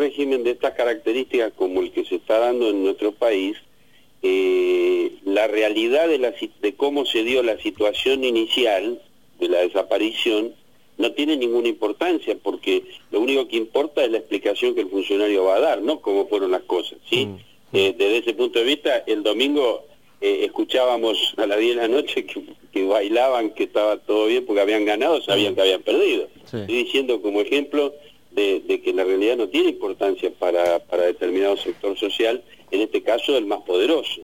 régimen de estas características como el que se está dando en nuestro país, la realidad de cómo se dio la situación inicial de la desaparición no tiene ninguna importancia, porque lo único que importa es la explicación que el funcionario va a dar, no cómo fueron las cosas, ¿sí? Desde ese punto de vista, el domingo escuchábamos a las 10 de la noche que bailaban, que estaba todo bien porque habían ganado, sabían que habían perdido. Sí. Estoy diciendo como ejemplo de que la realidad no tiene importancia para determinado sector social, en este caso el más poderoso.